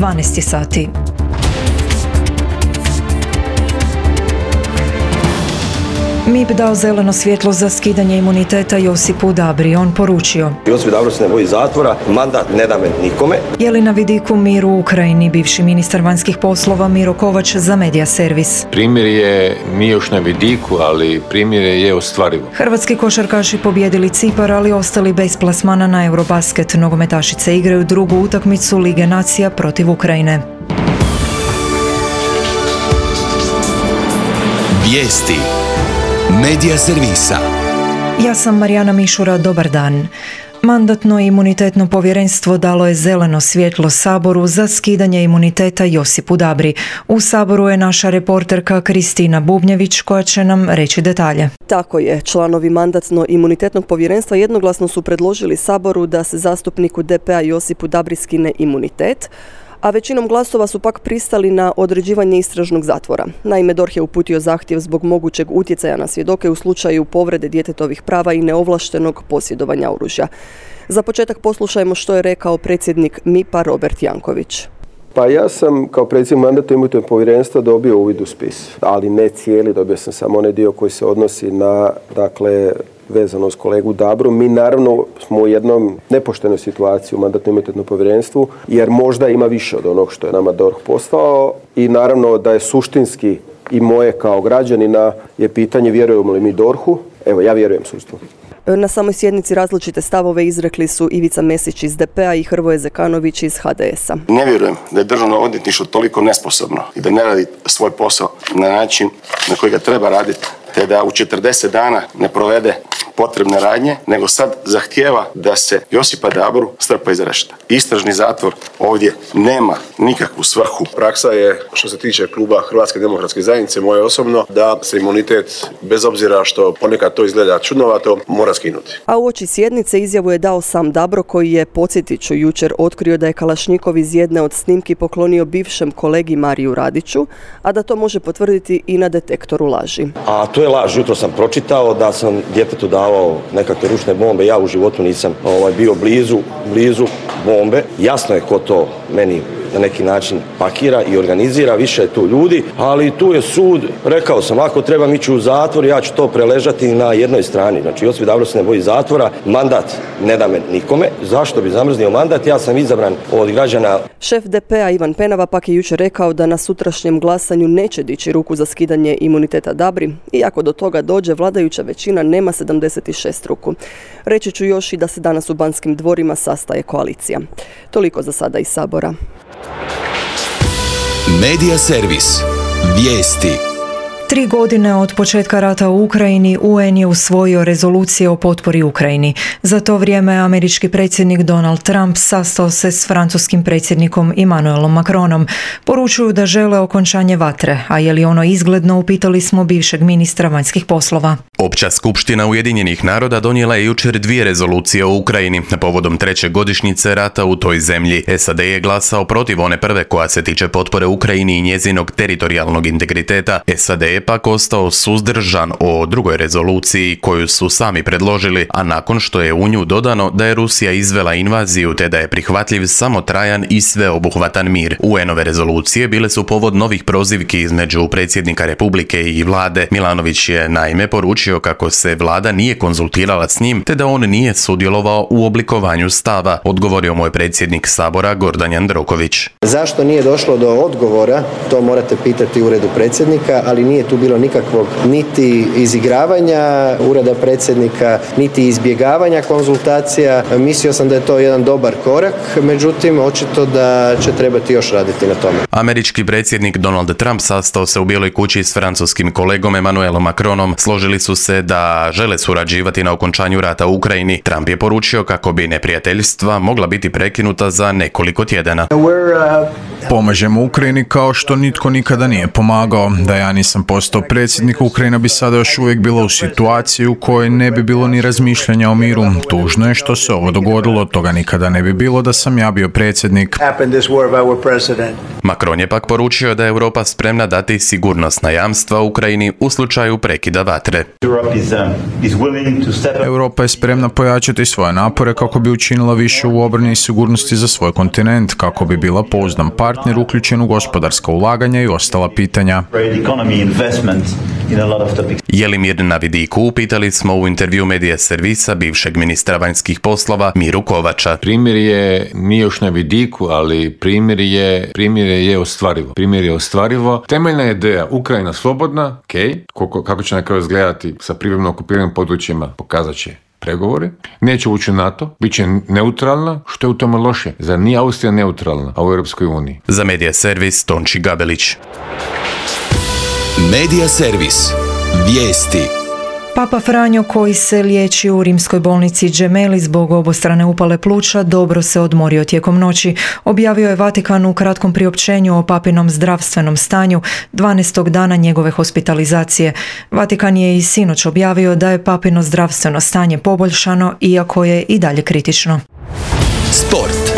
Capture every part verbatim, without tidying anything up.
dvanaest sati. M I P dao zeleno svjetlo za skidanje imuniteta Josipu Dabri. On poručio: Josip Dabro se ne boji zatvora, mandat ne da me nikome. Je li na vidiku mir u Ukrajini? Bivši ministar vanjskih poslova Miro Kovač za Media servis. Primjer je nije još na vidiku, ali primjer je ostvarivo. Hrvatski košarkaši pobijedili Cipar, ali ostali bez plasmana na Eurobasket. Nogometašice igraju drugu utakmicu Lige nacija protiv Ukrajine. Vijesti Media servisa. Ja sam Marijana Mišura, dobar dan. Mandatno-imunitetno povjerenstvo dalo je zeleno svjetlo Saboru za skidanje imuniteta Josipu Dabri. U Saboru je naša reporterka Kristina Bubnjević koja će nam reći detalje. Tako je, članovi mandatno-imunitetnog povjerenstva jednoglasno su predložili Saboru da se zastupniku D P-a Josipu Dabri skine imunitet, a većinom glasova su pak pristali na određivanje istražnog zatvora. Naime, D O R H je uputio zahtjev zbog mogućeg utjecaja na svjedoke u slučaju povrede djetetovih prava i neovlaštenog posjedovanja oružja. Za početak poslušajmo što je rekao predsjednik M I P-a Robert Janković. Pa ja sam kao predsjednik mandatno-imunitetnog povjerenstva dobio uvid u spis, ali ne cijeli, dobio sam samo onaj dio koji se odnosi na, dakle, vezano s kolegu Dabru. Mi naravno smo u jednom nepoštenoj situaciji u mandatno-imunitetnom povjerenstvu, jer možda ima više od onog što je nama D O R H postao i naravno da je suštinski i moje kao građanina je pitanje vjerujemo li mi D O R H-u. Evo, ja vjerujem sudstvu. Na samoj sjednici različite stavove izrekli su Ivica Mesić iz D P-a i Hrvoje Zekanović iz H D S-a. Ne vjerujem da je državno odvjetništvo toliko nesposobno i da ne radi svoj posao na način na koji ga treba raditi, te da u četrdeset dana ne provede potrebne radnje, nego sad zahtijeva da se Josipa Dabru strpa iza rešeta. Istražni zatvor ovdje nema nikakvu svrhu. Praksa je, što se tiče kluba Hrvatske demokratske zajednice, moje osobno, da se imunitet, bez obzira što ponekad to izgleda čudnovato, mora skinuti. A uoči sjednice izjavu je dao sam Dabro, koji je, podsjetit ću, jučer otkrio da je kalašnjikov iz jedne od snimki poklonio bivšem kolegi Mariju Radiću, a da to može potvrditi i na detektoru laži. A to je laž. Jutro sam pročitao da sam djetetu davao nekakve ručne bombe. Ja u životu nisam ovaj, bio blizu, blizu bombe. Jasno je ko to meni na neki način pakira i organizira, više je tu ljudi, ali tu je sud, rekao sam, ako trebam ići u zatvor, ja ću to preležati na jednoj strani. Znači, Josip Dabro se ne boji zatvora, mandat ne da me nikome. Zašto bi zamrznio mandat? Ja sam izabran od građana. Šef D P-a Ivan Penava pak je jučer rekao da na sutrašnjem glasanju neće dići ruku za skidanje imuniteta Dabri, iako do toga dođe, vladajuća većina nema sedamdeset šest ruku. Reći ću još i da se danas u Banskim dvorima sastaje koalicija. Toliko za sada iz Sabora. Media servis. Vijesti. Tri godine od početka rata u Ukrajini U N je usvojio rezolucije o potpori Ukrajini. Za to vrijeme američki predsjednik Donald Trump sastao se s francuskim predsjednikom Emmanuelom Macronom. Poručuju da žele okončanje vatre, a je li ono izgledno, upitali smo bivšeg ministra vanjskih poslova. Opća skupština Ujedinjenih naroda donijela je jučer dvije rezolucije o Ukrajini povodom treće godišnjice rata u toj zemlji. S A D je glasao protiv one prve koja se tiče potpore Ukrajini i njezinog teritorijalnog integriteta. S A D je pak ostao suzdržan o drugoj rezoluciji koju su sami predložili, a nakon što je u nju dodano da je Rusija izvela invaziju te da je prihvatljiv samo trajan i sveobuhvatan mir. U N-ove rezolucije bile su povod novih prozivki između predsjednika Republike i vlade. Milanović je naime poručio kako se vlada nije konzultirala s njim te da on nije sudjelovao u oblikovanju stava. Odgovorio mu je predsjednik Sabora Gordan Jandroković. Zašto nije došlo do odgovora, to morate pitati uredu predsjednika, ali nije tu bilo nikakvog niti izigravanja ureda predsjednika, niti izbjegavanja konzultacija. Mislio sam da je to jedan dobar korak, međutim, očito da će trebati još raditi na tome. Američki predsjednik Donald Trump sastao se u Bijeloj kući s francuskim kolegom Emmanuelom Macronom. Složili su se da žele surađivati na okončanju rata u Ukrajini. Trump je poručio kako bi neprijateljstva mogla biti prekinuta za nekoliko tjedana. Pomažemo Ukrajini kao što nitko nikada nije pomagao. Da ja nisam postao predsjednik, Ukrajina bi sada još uvijek bila u situaciji u kojoj ne bi bilo ni razmišljanja o miru. Tužno je što se ovo dogodilo, toga nikada ne bi bilo da sam ja bio predsjednik. Macron je pak poručio da je Europa spremna dati sigurnosna jamstva Ukrajini u slučaju prekida vatre. Europa je spremna pojačati svoje napore kako bi učinila više u obrani i sigurnosti za svoj kontinent, kako bi bila pouzdan partner uključen u gospodarska ulaganja i ostala pitanja. Je li mir na vidiku? Upitali smo u intervju Medija servisa bivšeg ministra vanjskih poslova Miru Kovača. Primjer je nije još na vidiku, ali primjer je, primjer je ostvarivo. Primjer je ostvarivo. Temeljna ideja Ukrajina slobodna, ok, kako, kako će na kraju izgledati sa privremeno okupiranim područjima, pokazat će pregovori. Neće ući u NATO, bit će neutralna, što je u tome loše. Zar nije Austrija neutralna, a u Europskoj uniji? Za Medija servis Tonči Gabelić. Medija servis. Vijesti. Papa Franjo, koji se liječi u rimskoj bolnici Gemelli zbog obostrane upale pluća, dobro se odmorio tijekom noći. Objavio je Vatikan u kratkom priopćenju o papinom zdravstvenom stanju dvanaestog dana njegove hospitalizacije. Vatikan je i sinoć objavio da je papino zdravstveno stanje poboljšano, iako je i dalje kritično. Sport.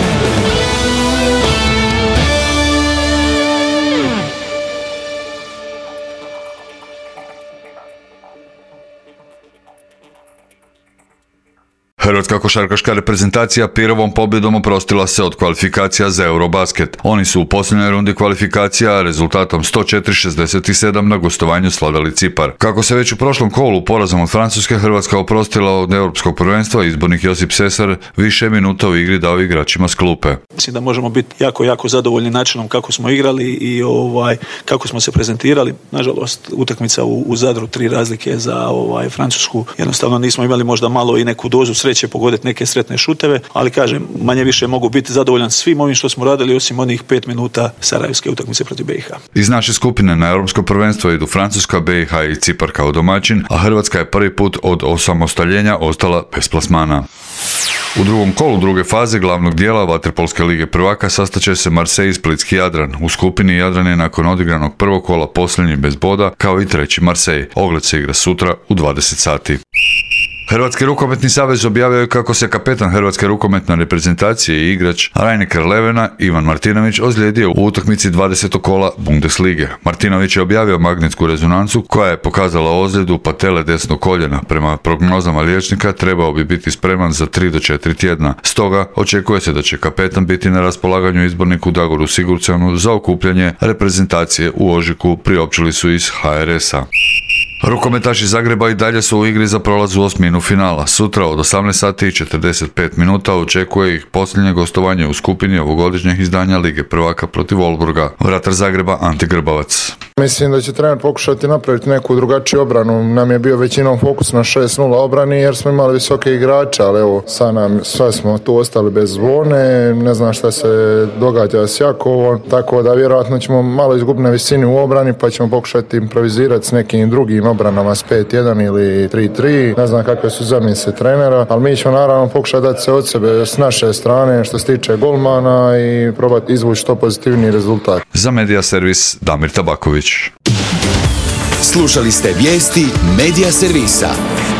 Hrvatska košarkaška reprezentacija Pirovom pobjedom oprostila se od kvalifikacija za Eurobasket. Oni su u posljednjoj rundi kvalifikacija rezultatom sto četiri šezdeset sedam na gostovanju slavili Cipar. Kako se već u prošlom kolu porazom od Francuske Hrvatska oprostila od europskog prvenstva, izbornik Josip Sesar više minuta u igri dao igračima s klupe. Mislim da možemo biti jako, jako zadovoljni načinom kako smo igrali i ovaj, kako smo se prezentirali. Nažalost, utakmica u, u Zadru, tri razlike za ovaj, Francusku. Jednostavno nismo imali možda malo i neku dozu sreće pogoditi neke sretne šuteve, ali kažem, manje više mogu biti zadovoljan svim ovim što smo radili, osim onih pet minuta sarajevske utakmice protiv B i H. Iz naše skupine na europsko prvenstvo idu Francuska, B i H i Cipar kao domaćin, a Hrvatska je prvi put od osamostaljenja ostala bez plasmana. U drugom kolu druge faze glavnog dijela Vaterpolske lige prvaka sastaće se Marseille i Splitski Jadran. U skupini Jadran je nakon odigranog prvog kola posljednji bez boda, kao i treći Marseille. Ogled se igra sutra u dvadeset sati. Hrvatski rukometni savez objavio je kako se kapetan Hrvatske rukometne reprezentacije i igrač Rhein-Neckar-Levena Ivan Martinović ozlijedio u utakmici dvadesetog kola Bundeslige. Martinović je objavio magnetsku rezonancu koja je pokazala ozljedu patele desnog koljena. Prema prognozama liječnika trebao bi biti spreman za tri do četiri tjedna. Stoga očekuje se da će kapetan biti na raspolaganju izborniku Dagoru Sigurdsenu za okupljanje reprezentacije u ožujku, priopćili su iz H R S-a. Rukometaši Zagreba i dalje su u igri za prolaz u osminu finala. Sutra od osamnaest sati i četrdeset pet minuta očekuje ih posljednje gostovanje u skupini ovogodišnjeg izdanja Lige prvaka protiv Wolfsburga. Vratar Zagreba Ante Grbavac. Mislim da će trener pokušati napraviti neku drugačiju obranu. Nam je bio većinom fokus na šest nula obrani jer smo imali visoke igrače, ali evo sad nam sve smo tu ostali bez zvone, ne znam šta se događa s Jakovom, tako da vjerojatno ćemo malo izgubiti na visini u obrani pa ćemo pokušati improvizirati s nekim drugim obranama s pet jedan ili tri tri, ne znam kakve su zamisli trenera, ali mi ćemo naravno pokušati dati se od sebe s naše strane što se tiče golmana i probati izvući što pozitivniji rezultat. Za Medija servis Damir Tabaković. Slušali ste vijesti Medija servisa.